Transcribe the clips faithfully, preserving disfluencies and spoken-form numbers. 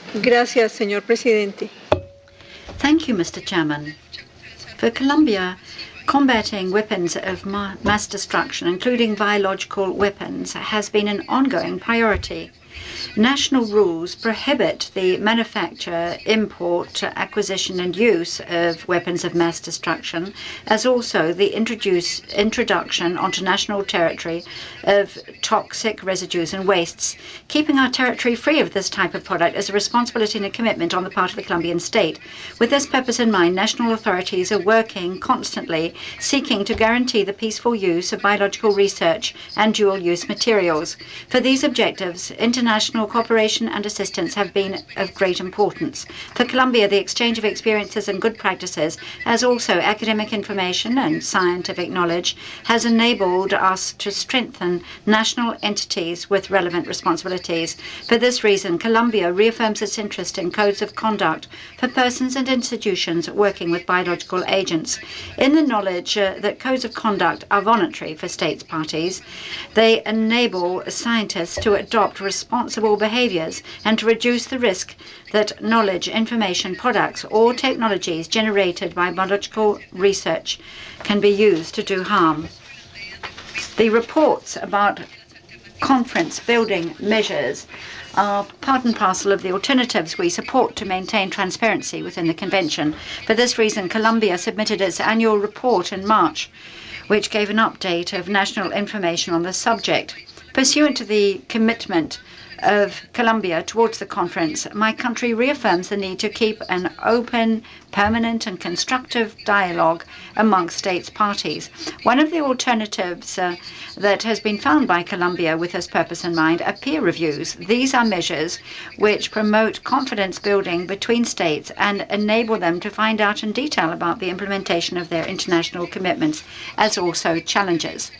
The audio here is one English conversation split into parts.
Gracias, señor presidente. Thank you, Mister Chairman. For Colombia, combating weapons of ma mass destruction, including biological weapons, has been an ongoing priority. National rules prohibit the manufacture, import, acquisition and use of weapons of mass destruction, as also the introduce, introduction onto national territory of toxic residues and wastes. Keeping our territory free of this type of product is a responsibility and a commitment on the part of the Colombian state. With this purpose in mind, national authorities are working constantly, seeking to guarantee the peaceful use of biological research and dual-use materials. For these objectives, international cooperation and assistance have been of great importance. For Colombia, the exchange of experiences and good practices, as also academic information and scientific knowledge, has enabled us to strengthen national entities with relevant responsibilities. For this reason, Colombia reaffirms its interest in codes of conduct for persons and institutions working with biological agents. In the knowledge uh, that codes of conduct are voluntary for states parties, they enable scientists to adopt responsible behaviors and to reduce the risk that knowledge, information, products, or technologies generated by biological research can be used to do harm. The reports about conference building measures are part and parcel of the alternatives we support to maintain transparency within the Convention. For this reason, Colombia submitted its annual report in March, which gave an update of national information on the subject. Pursuant to the commitment of Colombia towards the conference, my country reaffirms the need to keep an open, permanent and constructive dialogue among states parties. One of the alternatives uh, that has been found by Colombia with this purpose in mind are peer reviews. These are measures which promote confidence building between states and enable them to find out in detail about the implementation of their international commitments, as also challenges.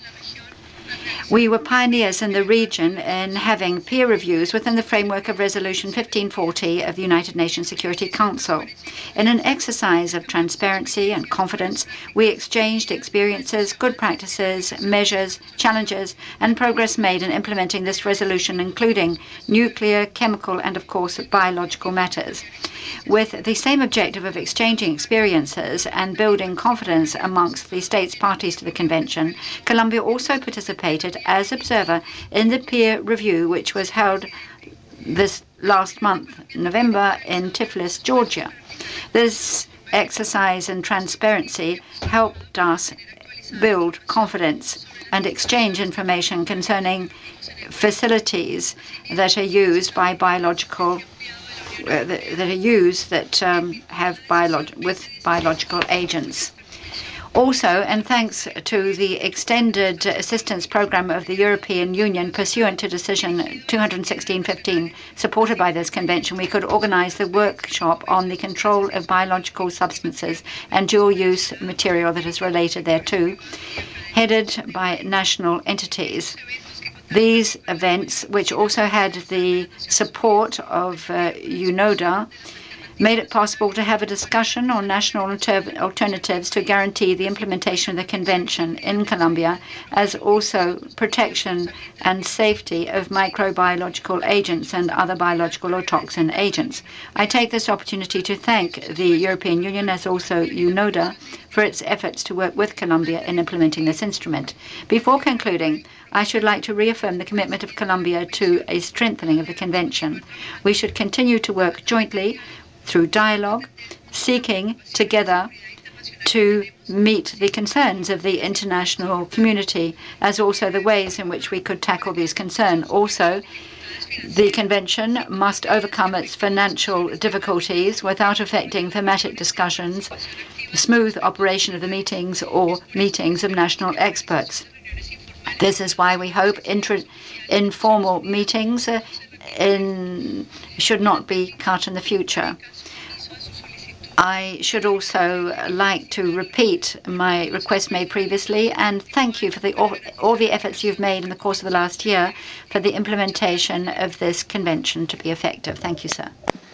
We were pioneers in the region in having peer reviews within the framework of Resolution fifteen forty of the United Nations Security Council. In an exercise of transparency and confidence, we exchanged experiences, good practices, measures, challenges, and progress made in implementing this resolution, including nuclear, chemical, and, of course, biological matters. With the same objective of exchanging experiences and building confidence amongst the states parties to the Convention, Colombia also participated as observer in the peer review which was held this last month, November, in Tiflis, Georgia. This exercise in transparency helped us build confidence and exchange information concerning facilities that are used by biological uh, that, that are used that um, have biolog with biological agents. Also, and thanks to the extended assistance program of the European Union pursuant to Decision two hundred sixteen fifteen, supported by this convention, we could organize the workshop on the control of biological substances and dual-use material that is related thereto, headed by national entities. These events, which also had the support of uh, UNODA, made it possible to have a discussion on national alternatives to guarantee the implementation of the Convention in Colombia, as also protection and safety of microbiological agents and other biological or toxin agents. I take this opportunity to thank the European Union, as also UNODA, for its efforts to work with Colombia in implementing this instrument. Before concluding, I should like to reaffirm the commitment of Colombia to a strengthening of the Convention. We should continue to work jointly through dialogue, seeking together to meet the concerns of the international community, as also the ways in which we could tackle these concerns. Also, the Convention must overcome its financial difficulties without affecting thematic discussions, smooth operation of the meetings, or meetings of national experts. This is why we hope informal meetings uh, in, should not be cut in the future. I should also like to repeat my request made previously and thank you for the, all, all the efforts you've made in the course of the last year for the implementation of this convention to be effective. Thank you, sir.